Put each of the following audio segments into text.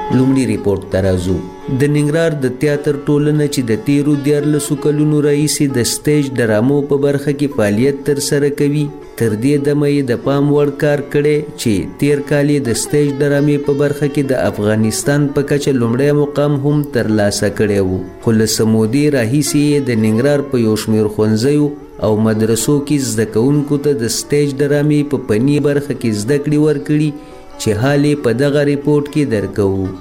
لومړي ریپورت ته راځو. د ننګرهار د تیاتر ټولنه چې د تیرو 14 کلونو راهیسې د سټیج ډرامو په برخه کې فعالیت ترسره کوي، تر دې دمه یې د پام وړ کار کړی چې تیر کال یې د سټیج ډرامې په برخه کې د افغانستان په کچه لومړی مقام هم ترلاسه کړی و. خو له څه مودې راهیسې یې د ننګرهار په یو شمېر ښوونځیو او مدرسو کې زده کوونکو ته د سټیج ډرامې په فني برخه کې زده کړې ورکړي چې حال یې په دغه ریپورټ کې درکوو.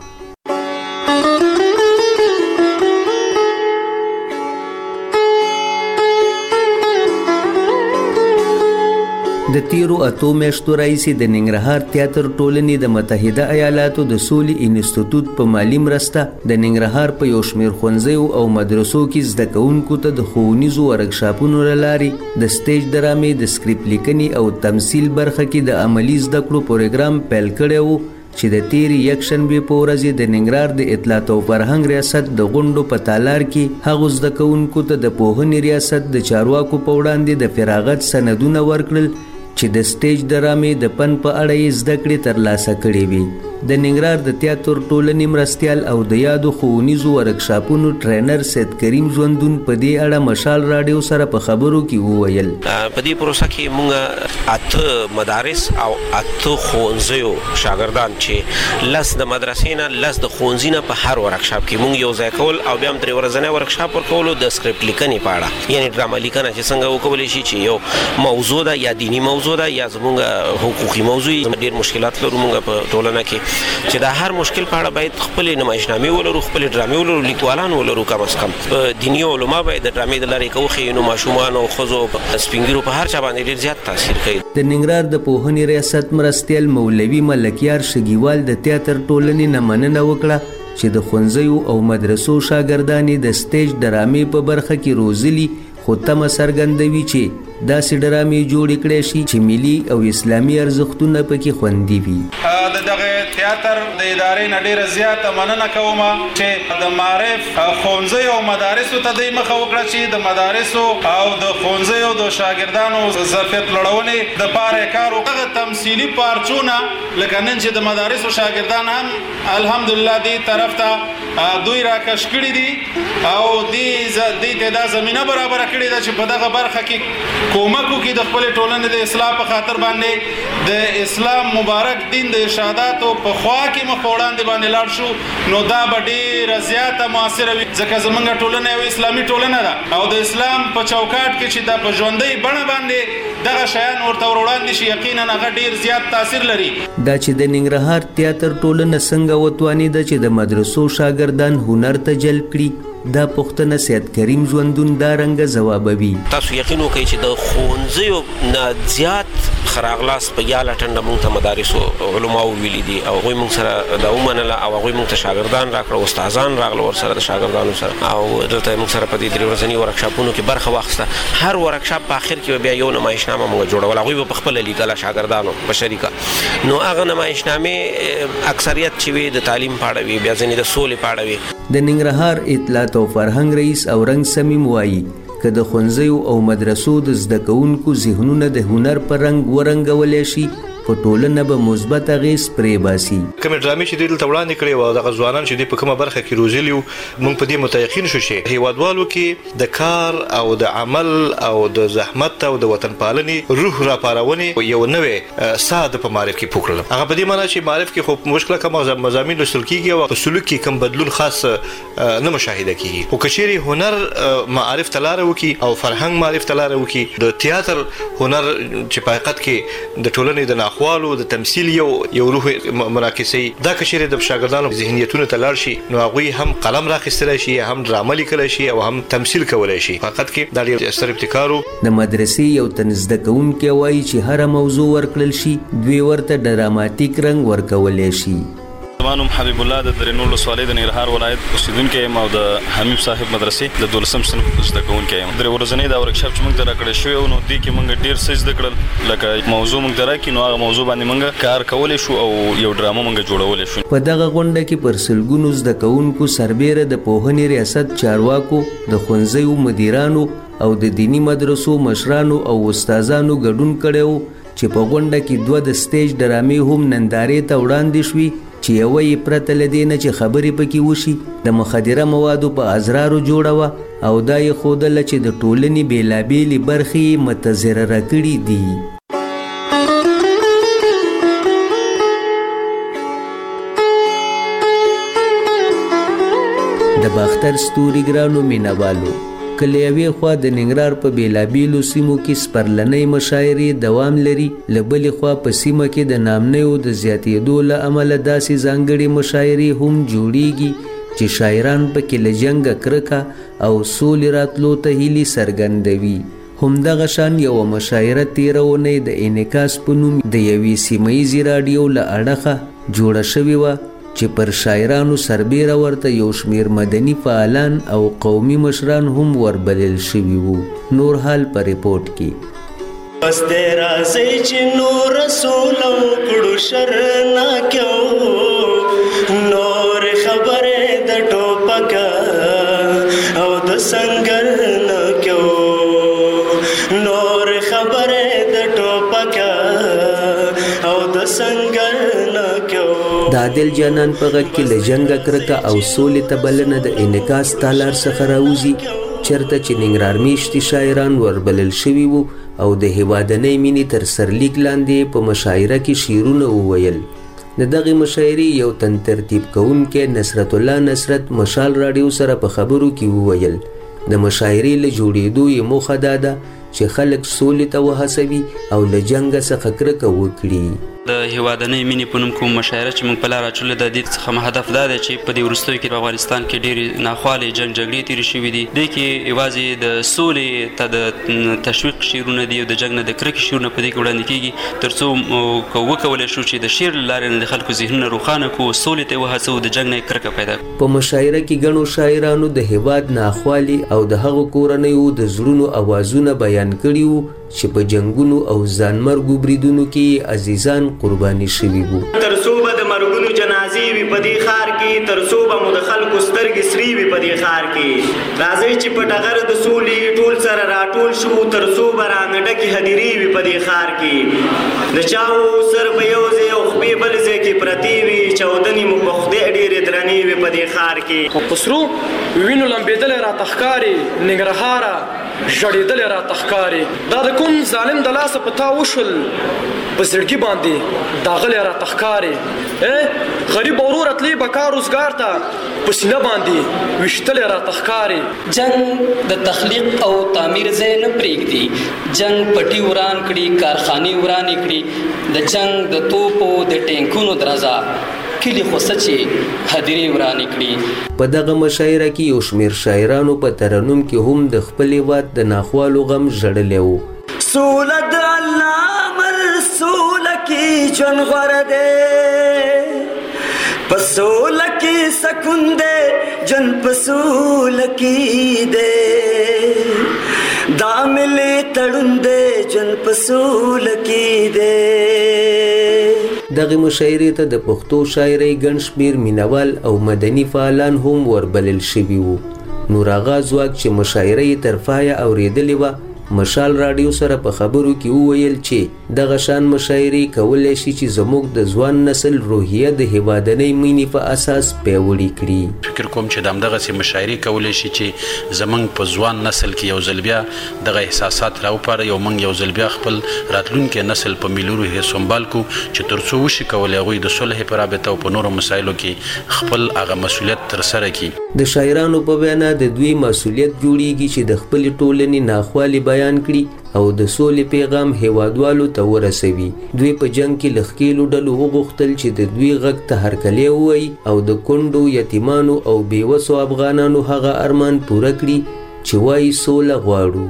د تیرو 8 میاشتو راهیسې د ننګرهار تیاتر ټولنې د متحده ایالاتو د سولې انسټیټیوټ په مالي مرسته د ننګرهار په یو شمېر ښوونځیو او مدرسو کې زده کوونکو ته د ښوونیزو ورکشاپونو له لارې د سټیج ډرامې د سکریپټ لیکنې او تمثیل برخه کې د عملي زده کړو پروګرام پیل کړی و چې د تیرې یکشنبې په ورځ د ننګرهار د اطلاعات او فرهنګ ریاست د غونډو په تالار کې هغو زده کوونکو ته د پوهنې ریاست د چارواکو په وړاندې د فراغت سندونه ورکړل چې د سټیج ډرامې د فن په اړه یې زده کړې ترلاسه کړې وي. د ننګرهار د تیاتر ټولنې مرستیال او د یادو ښوونیزو ورکشاپونو ټرینر سید کریم ژوندون په دې اړه مشال راډیو سره په خبرو کې وویل. په دې پروسه کې موږ 8 مدارس او 8 ښوونځیو شاګردان چې لس د مدرسې نه لس د ښوونځي نه په هر ورکشاپ کې موږ یو ځای کول او بیا هم درې ورځنی ورکشاپ ورکولو د سکریپټ لیکنې په اړه، یعنې ډرامه لیکنه چې څنګه وکولی شي چې یو موضوع ده یا دینی موضوع ده یا زموږ حقوقي موضوع. ډېر مشکلات لرو موږ په ټولنه کې چې دا هر مشکل په اړه باید خپلې نمایشنامې ولرو، خپلې ډرامې ولرو، لیکوالان ولرو. کم از کم دیني علما باید د ډرامې د لارې وښیي، نو ماشومان او ښځو سپین ږیرو په هر چا باندې ډېر زیات تاثیر کوي. د ننګرهار د پوهنې ریاست مرستیال مولوي ملکیار شګیوال د تیاتر ټولنې نه مننه وکړه چې د ښوونځیو او مدرسو شاګردان یې د سټیج ډرامې په برخه کې روزلي، خو تمه څرګندوي چې داسې ډرامې جوړې کړی شي چې ملي او اسلامي ارزښتونه پکې خوندي وي. د دغه تیاتر د ادارې نه ډېره زیاته مننه کوم چې د معرف ښوونځیو او مدارسو ته دوی مخه وکړه چې د مدارسو او د ښوونځیو د شاګردانو ظرفیت لوړونې دپاره یې کار وکړ. هغه تمثیلي پارچونه لکه نن چې د مدارسو شاګردان هم الحمدلله دې طرف ته دوی راکش کړي دي او دې ته دا زمینه برابره کړې ده چې په دغه برخه کې کومک وکړي د خپلې ټولنې د اصلاح په خاطر باندې د اسلام مبارک دین د ارشاداتو په خوا کې مخ وړاندې باندې لاړ شو، نو دا به ډېره زیاته مؤثره وي ځکه زموږ ټولنه یو اسلامي ټولنه ده او د اسلام په چوکاټ کې چې دا په ژوندۍ بڼه باندې دغه شیان ورته وړاندې شي، یقینا هغه ډېر زیات تاثیر لري. دا چې د ننګرهار تیاتر ټولنه څنګه وتوانېده چې د مدرسو شاګردان هنر ته جلب کړي، دا پوښتنه سید کریم ژوندون دا رنګه ځوابوي. تاسو یقین وکړئ چې د ښوونځیو نه زیات خراغلاس په یاله ټنډه موږ ته مدارسو علماو ویلي دي او هغوی موږ سره دا ومنله او هغوی موږ ته شاګردان راکړه، استادان راغله ورسره د شاګردانو سره او دلته موږ سره په دې 3 ورځني ورکشاپونو کې برخه واخیسته. هر ورکشاپ په آخر کې بیا یو نمایشنامه موږ جوړوله، هغوی به په خپله لیکله شاګردانو په شریکه. نو هغه نمایشنامې اکثریت چې وي د تعلیم په اړه وي، بیا ځینې د سولې په اړه وي. د ننګرهار اطلاعات او فرهنګ رئیس اورنګ سمیم وایي که د ښوونځیو او مدرسو د زده کوونکو ذهنونه د هنر په رنګ ورنګولی شي، په ټولنه به مثبت اغېز پرې باسي. کومې ډرامې چې دوی دلته وړاندې کړې وه، دغه ځوانان چې دوی په کومه برخه کې روزلي وو، موږ په دې متیقن شو چې هیوادوالو کې د کار او د عمل او د زحمت او د وطن پالنې روح راپارونې یو نوې ساه د په معرف کې پوکړله. هغه په دې معنی چې معرف کې خو مشکله کوم مضامین لوستل کېږي او په سلوک کې کوم بدلون خاص نه مشاهده کېږي. خو که چیرې هنر معرف ته لاره وکړي او فرهنګ معرف ته لاره وکړي، د تیاتر هنر چې په حقیقت کې د ټولنې د ناخوالو د تمثیل یو روح منعکسوي، دا که چیرې د شاګردانو ذهنیتونو ته لاړ شي، نو هغوی هم قلم راخیستلی شي، هم ډرامه لیکلی شي او هم تمثیل کولی شي. حقیقت کې دا ډېر ستر ابتکار و. د مدرسې یو تن زده کوونکی وایي چې هره موضوع ورکړل شي دوی ورته ډراماتیک رنګ ورکولی شي. زما نوم حبیب الله د درېنو ولسوالۍ د ننګرهار ولایت اوسېدونکی یم او د حمیب صاحب مدرسې د 12م صنف زده کوونکی یم. درې ورځنی دا ورکشاپ چې موږ ته راکړی شوی و، نو دې کې موږ ډېر څه زده کړل. لکه موضوع موږ ته راکړي نو هغه موضوع باندې موږ کار کولی شو او یو ډرامه موږ جوړولی شو. په دغه غونډه کې پر سلګونو زده کوونکو سربیره د پوهنې ریاست چارواکو، د ښوونځیو مدیرانو او د دینی مدرسو مشرانو او استادانو ګډون کړی و چې په غونډه کې 2 د سټیج ډرامې هم نندارې ته وړاندې شوي چې یوه یې پرته له دې نه چې خبرې پکې وشي د مخدره موادو په ازرارو جوړه وه او دا یې ښودله چې د ټولنې بېلابېلې برخې یې متضرره کړي دي. د باختر ستوري ګرانو مینوالو، که له یوې خوا د ننګرهار په بېلابېلو سیمو کې سپرلنۍ مشاعرې دوام لري، له بلې خوا په سیمه کې د نامنیو د زیاتېدو له امله داسې ځانګړې مشاعرې هم جوړیږي چې شاعران پکې له جنګه کرکه او سولې راتلو ته هیلې څرګندوي. همدغه شان یوه مشاعره تېره اونۍ د انعکاس په نوم د یوې سیمه ییزې راډیو له اړخه جوړه شوې وه چې پر شاعرانو سربیره ورته یو شمیر مدني فعالان او قومي مشران هم وربلل شوي وو. نور حال په ریپورټ کې. بس دې راځي چې نور رسول کړو شر نه کېو، نور خبره د ټوپک او د سنگر نه کېو، نور خبره د ټوپک او د سنگر نه کېو. د عادل جانان په غږ کې له جنګه کرکه او سولې ته بلنه د انعکاس تالار څخه راوځي، چېرته چې ننګرهار میشتي شاعران وربلل شوي وو او د هیوادنۍ مینې تر سرلیک لاندې په مشاعره کې شعرونه وویل. د دغې مشاعرې یو تن ترتیب کوونکی نصرت الله نصرت مشال راډیو سره په خبرو کې وویل د مشاعرې له جوړېدو یې موخه دا ده چې خلک سولې ته وهڅوي او له جنګه څخه کرکه وکړي. د هیوادنۍ مینې په نوم کوم مشاعره چې موږ په لاره اچولې ده، د دې څخه هدف دا دی چې په دې وروستیو کې په افغانستان کې ډېرې ناخوالې جنګ جګړې تېرې شوي دي. دې کې یوازې د سولې ته د تشویق شعرونه دي او د جنګ نه د کرکې شعرونه په دې کې وړاندې کېږي، تر څو وکولی شو چې د شعر له لارې نه د خلکو ذهنونه روښانه کړو، سولې ته یې وهڅوو، د جنګ نه یې کرکه پیدا کړو. په مشاعره کې ګڼو شاعرانو د هیواد ناخوالې او د هغو کورنیو د زړونو اوازونه بیان کړي وو چې په جنګونو او ځانمرګو بریدونو کې عزیزان قرباني شوي وو. تر څو به د مرګونو جنازې وي په دې ښار کې، تر څو به مو د خلکو سترګې سرې وي په دې ښار کې، راځئ چې په ټغر د سولې ټول سره راټول شو، تر څو به رانه ډکې هدیرې وي په دې ښار کې، د چاو سر به یو ځای او خپې بل ځای کې پرتې وي، چاودنې مو په خدای ډېرې درنې وي په دې ښار کې. په سرو وینو لمبېدلې راته ښکاري ننګرهاره، ژړېدلې راته ښکاري، دا د کوم ظالم د لاسه په تا وشول په زړګي باندې داغلی راته ښکاري، غریب ورور تللی به کار روزګار ته په سینه باندې ویشتلی راته ښکاري. جنگ د تخلیق او تعمیر ځای نه پرېږدي، جنگ پټي وران کړي، کارخانې ورانې کړي، د جنگ د توپو د ټینکونو درزا کلی خو سچې هدیرې ورانې کړي. په دغه مشاعره کې یو شمېر شاعرانو په ترنم کې هم د خپل هېواد د ناخوالو غم ژړلی و. سوله د الله امر، سوله کې ژوند غوره دی، په سوله کې سکون دی، ژوند په سوله کې دی، دا ملي تړون دی، ژوند په سوله کې دی. دغه مشاعرې ته د پښتو شاعرۍ ګڼ شمېر مینوال او مدني فعالان هم وربلل شوي وو. نور آغا ځواک چې مشاعره یې تر پایه اورېدلې وه، مشال راډیو سره په خبرو کې وویل چې دغه شان مشاعرې کولی شي چې زموږ د ځوان نسل روحیه د هیوادنۍ مینې په اساس پیاوړې کړي. فکر کوم چې د همدغسې مشاعرې کولی شي چې زموږ په ځوان نسل کې یو ځل بیا دغه احساسات راوپاره، موږ یو ځل بیا خپل راتلونکی نسل په ملي روحیه سنبال کړو چې تر څو وشي کولی هغوی د صلحې په رابطه او په نورو مسایلو کې خپل هغه مسؤلیت ترسره کړي. د شاعرانو په وینا د دوی مسؤلیت جوړیږي چې د خپلې ټولنې ناخوالې بیان کړي او د سولې پیغام هیوادوالو ته ورسوي. دوی په جنگ کې له ښکېلو ډلو وغوښتل چې د دوی غږ ته هرکلی ووایي او د کونډو، یتیمانو او بېوسو افغانانو هغه ارمان پوره کړي چې وایي سوله غواړو.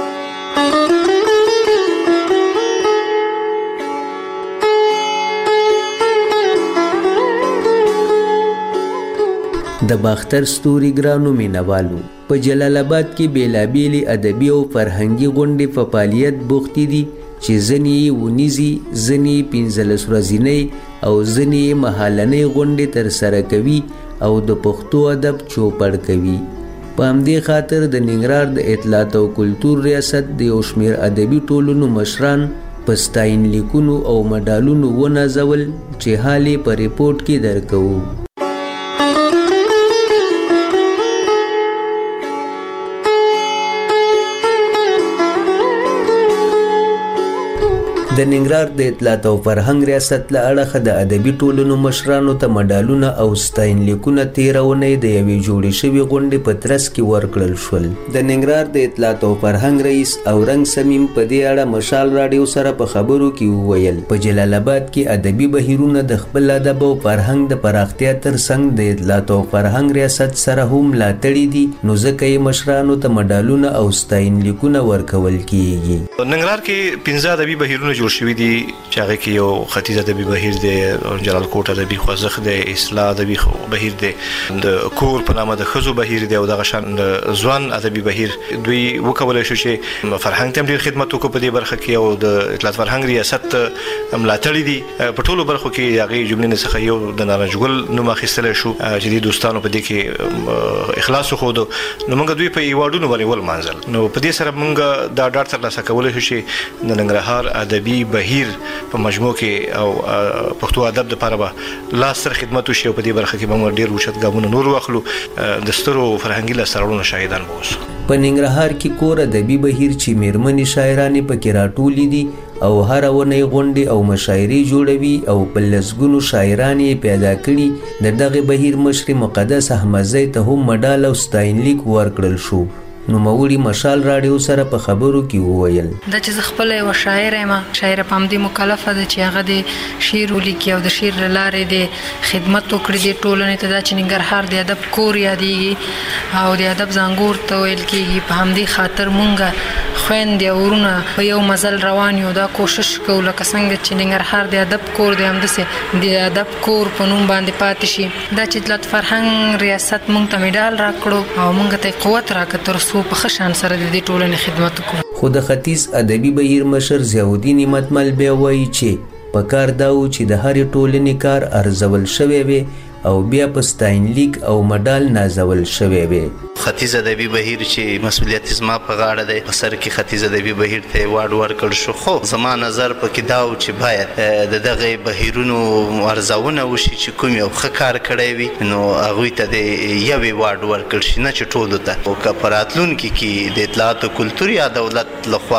د باختر ستوري ګرانو مینوالو، په جلال آباد کې بېلابېلې ادبي او فرهنګي غونډې په فعالیت بوختې دي چې ځینې یې ونیزي، ځینې یې 15 ورځنۍ او ځینې یې مهالنۍ غونډې ترسره کوي او د پښتو ادب چوپړ کوي. په همدې خاطر د ننګرهار د اطلاعات او کلتور ریاست د یو شمېر ادبي ټولنو مشران په ستاین لیکونو او مډالونو ونازول چې حال یې په ریپورټ کې درکوو. د ننګرهار د اطلاعات او فرهنګ ریاست له اړخه د ادبي ټولنو مشرانو ته مډالونه او ستاینلیکونه تېره اونۍ د یوې جوړې شوې غونډې په ترڅ کې ورکړل شول. د ننګرهار د اطلاعات او فرهنګ رئیس اورنګ سمیم په دې اړه مشال راډیو سره په خبرو کې وویل په جلال آباد کې ادبي بهیرونه د خپل ادب او فرهنګ د پراختیا ترڅنګ د اطلاعات او فرهنګ ریاست سره هم ملاتړي دي، نو ځکه یې مشرانو ته مډالونه او ستاینلیکونه ورکول کیږي. ننګرهار کې 15 ادبي بهیرونه جوړ شوي دي چې هغه کې یو ختیځ ادبي بهیر دی، جلال کوټ ادبي خوځښت دی، اصلاح ادبي بهیر دی، د کور په نامه د ښځو بهیر دی او دغه شان د ځوان ادبي بهیر. دوی وکولی شو چې فرهنګ ته هم ډېر خدمت وکړو په دې برخه کې او د اطلاعات فرهنګ ریاست ملاتړي دي په ټولو برخو کې. هغې جملې نه څخه یو د نارنج ګل نوم اخیستلی شو چې دې دوستانو په دې کې اخلاص وښودو، نو موږ دوی په ایوارډونو باندې ولمانځل. نو په دې سره موږ دا ډاډ ترلاسه کولی شو چې د ننګرهار ادبي بهیر په مجموع کې او پښتو ادب لپاره به لا ستر خدمت وشي او په دې برخه کې به موږ ډېر اوچت ګامونه نور واخلو، د سترو فرهنګي لاسته راوړنو شاهدان به اوسو. په ننګرهار کې کور ادبي بهیر چې میرمنې شاعرانې پکې راټولې دي او هره اونۍ غونډې او مشاعرې جوړوي او په لسګونو شاعران یې پیدا کړي. د دغه بهیر مشر مقدس احمدزی ته هم مډال او ستاینلیک ورکړل شو. نوموړي مشال راډیو سره په خبرو کې وویل دا چې زه خپله یوه شاعره یم، شاعره په همدې مکلفه ده چې هغه د شعر ولیکي او د شعر له لارې د خدمت وکړي دې ټولنې ته. دا چې ننګرهار د ادب کور یادېږي او د ادب زانګور ته ویل کېږي، په همدې خاطر مونږ خویندې او ورونه په یو مزل روان یو. دا کوشش کوو لکه څنګه چې ننګرهار د ادب کور دی همداسې د ادب کور په نوم باندې پاتې شي. دا چې اطلاعات فرهنګ ریاست مونږ ته مډال راکړو او مونږ ته قوت راکړه تر څو په ښه شان سره د دې ټولنې خدمت وکړو. خو د ختیځ ادبي بهیر مشر ضیاءالدین همتمل بیا وایي چې په کار دا و چې د هرې ټولنې کار ارزول شوی وي او بیا په ستاینلیک او مډال نازول شوی وي. ختیځ ادبي بهیر چې مسؤلیت زما په غاړه دی، په سر کې ختیځ ادبي بهیر ته ایوارډ ورکړل شو. خو زما نظر پکې دا و چې باید د دغه بهیرونو ارزونه وشي چې کوم یو ښه کار کړی وي نو هغوی ته د یو ایوارډ ورکړل شي، نه چې ټولو ته. او که په راتلونکي کې د اطلاعات کلتور یا دولت لخوا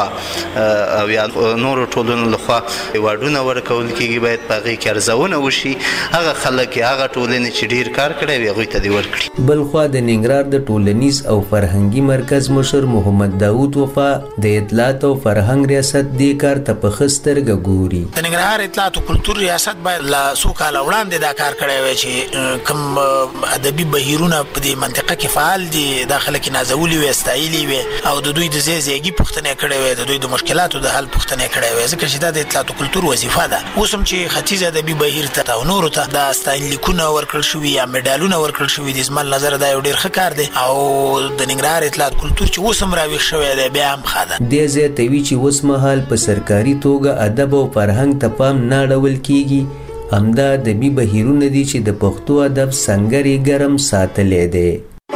او یا نورو ټولنو لخوا ایوارډونه ورکول کېږي، باید په هغې کې ارزونه وشي. هغه خلک هغه ټولنې چې ډېر کار کړی وي هغوی ته دې ورکړي. بلخوا د ننګرهار د ټولنیز او فرهنګي مرکز مشر محمد داود وفا د اطلاعات او فرهنګ ریاست دې کار ته په ښه سترګه ګوري. د ننګرهار اطلاعات او کلتور ریاست باید له څو کاله وړاندې دا کار کړی وی چې کوم ادبي بهیرونه په دې منطقه کې فعال دي دا خلک یې نازولي وي، ستایلي وي او د دوی د ځای ځایګي پوښتنې کړې وي، د دوی د مشکلاتو د حل پوښتنې کړې وي، ځکه چې دا د اطلاعات او کلتور وظیفه ده. اوس هم چې ختیځ ادبي بهیر ته او نورو ته دا ستاینلیکونه ورکړل شوي یا مډالونه ورکړل شوي دي، زما له نظره دا یو ډېر ښه کار دی. او د ننګرهار اطلاعات کلتور چې اوس هم راویښ شوی دی بیا هم ښه ده. دې زیاتوي چې اوس مهال په سرکاري توګه ادب او فرهنګ ته پام نه اړول کیږي. همدا ادبي بهیرونه دي چې د پښتو ادب سنګر یې ګرم ساتلی دی.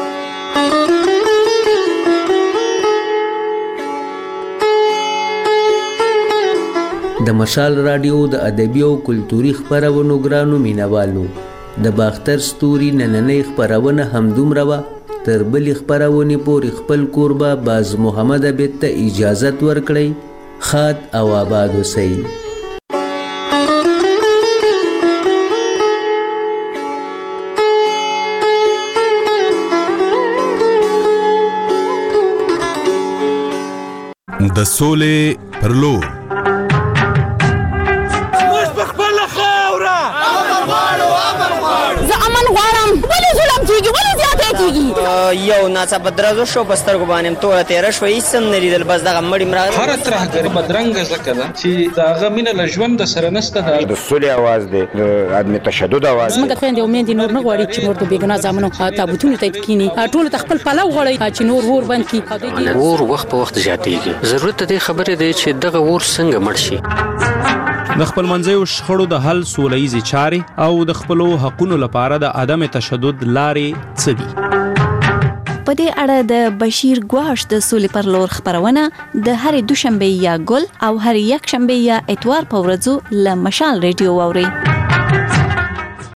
د مشال راډیو د ادبي او کلتوري خپرونو ګرانو مینوالو، د باختر ستوري نننۍ خپرونه همدومره وه. تر بلې خپرونې پورې خپل کوربه باز محمد عبید ته اجازت ورکړئ. ښاد او آباد اوسئ. د سولې پر لور یو ناڅاپه درزو شو په سترګو باندې توره تېره شوه، هېڅ هم نه لیدل، بس دغه مړي مراغلي. هره ترهګري بدرنګه ځکه ده چې د هغه مینه له ژونده سره نشته. د سولې اواز دی، د عدم تشدد اواز دی. زموږ خویندې او میندې نور نه غواړي چې نور د بېګناه زامنو تابوتونو ته کښېني، ټولو ته خپل پلو غواړي چې نور اور بند کړي. اور وخت په وخت زیاتېږي، ضرورت د دې خبرې دی چې دغه اور څنګه مړ شي. د خپلمنځیو شخړو د حل سوله ییزې چارې او د خپلو حقونو لپاره د عدم تشدد لارې څه دي؟ په په دې اړه د بشیر ګواش د سولې پر لور خبرونه د هرې دوشنبه یا ګل او هرې یکشنبه یا اتوار په ورځو له مشال ریډیو واوري.